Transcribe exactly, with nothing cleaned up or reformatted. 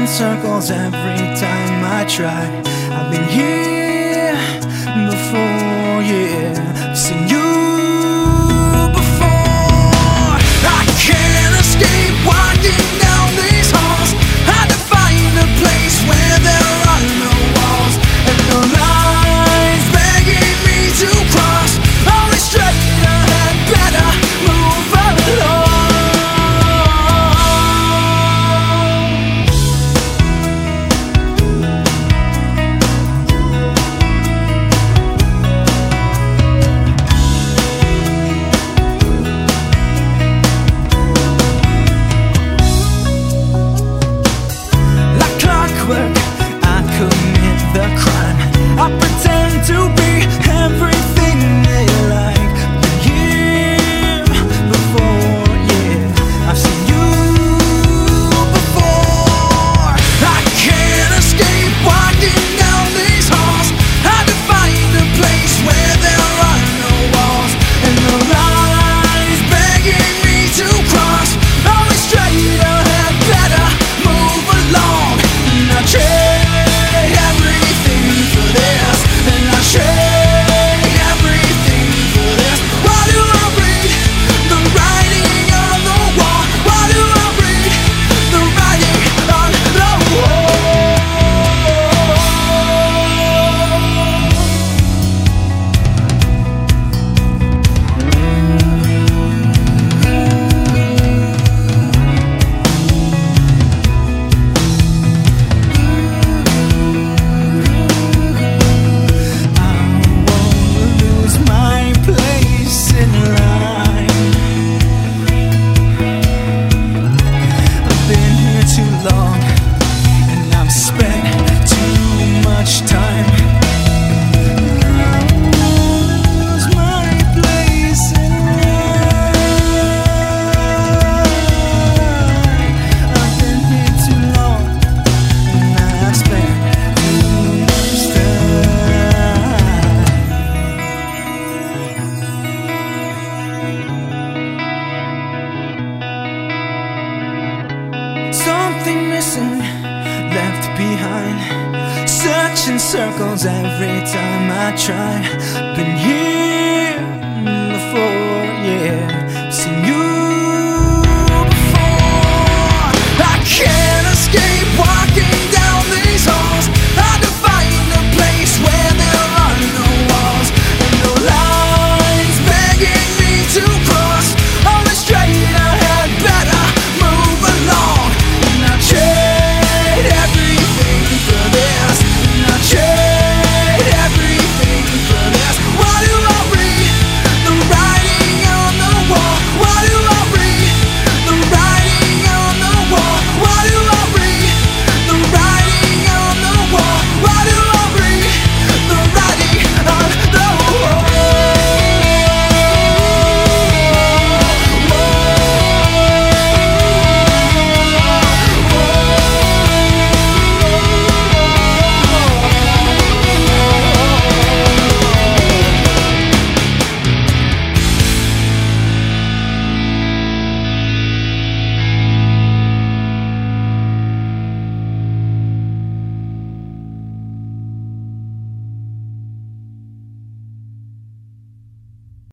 searching circles every time I try. I've been here before, yeah, seen you before. I can't escape walking down these halls. Had to find a place where there are no walls and no lines begging me to cross. Always straight ahead, better move along. I commit the crime. I pretend to be everything they like. Been here before, yeah, I've seen you before. I can't escape walking down these halls. Had to find a place where there are no walls and no lines begging me to cross. Always straight ahead, better move along. I trade everything for this, and I trade everything for this. Why do I read the writing on the wall? Why do I read the writing on the wall? Something missing, left behind. Searching circles every time I try. Been here